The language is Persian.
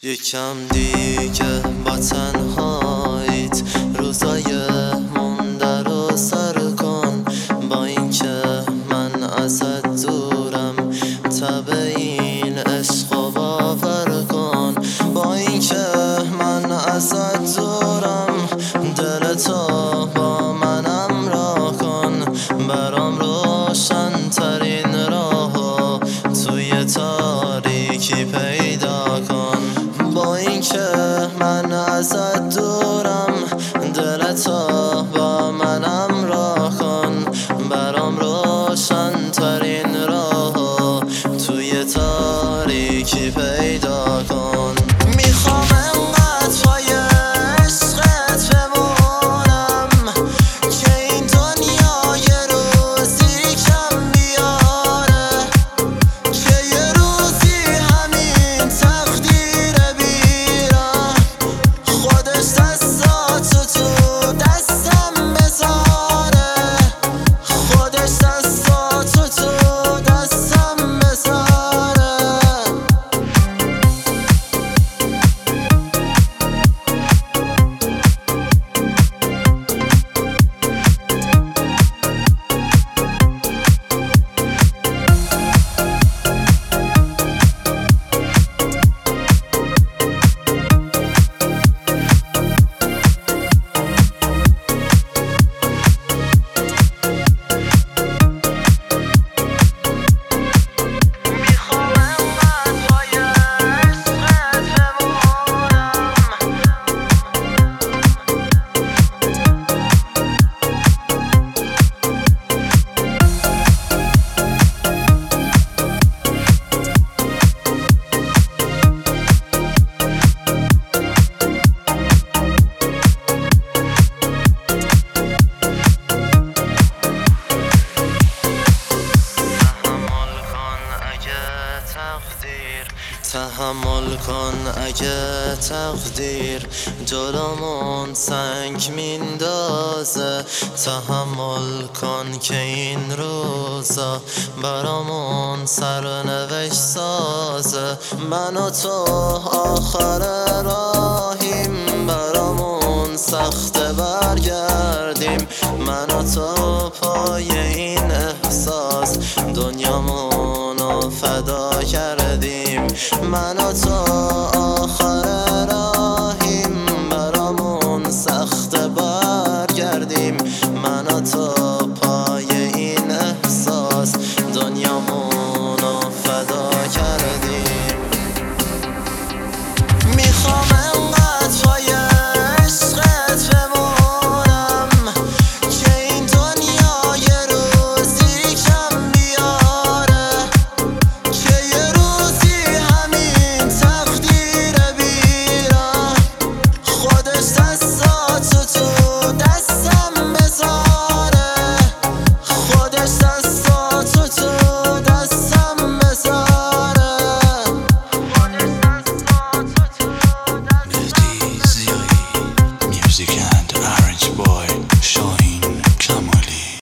یکم دیگه با تنهاییت روزای مونده رو سر کن. با اینکه من ازت دورم تب این عشق و باور کن. با اینکه من ازت دورم دلتو با منم راه کن. برام روشن ترین راهو توی تاریکی پیدا کن. با اینکه من ازت دورم دلتو با منم راه کن. برام روشن ترین راهو توی تاریکی پیدا کن. میخوام انقدر پای عشقت بمونم که این دنیا یه روزی کم بیاره، که یه روزی همین تقدیر بیرم خودش دستاتو تو دستم بذاره، خودش دستاتو تو دستم بذاره. تحمل کن اگه تقدیر جلومون سنگ میندازه. تحمل کن که این روزا برامون سرنوشت سازه. من و تو آخر راهیم برامون سخته برگردیم. من و تو پای این احساس دنیامونو فدا کردیم. من و تو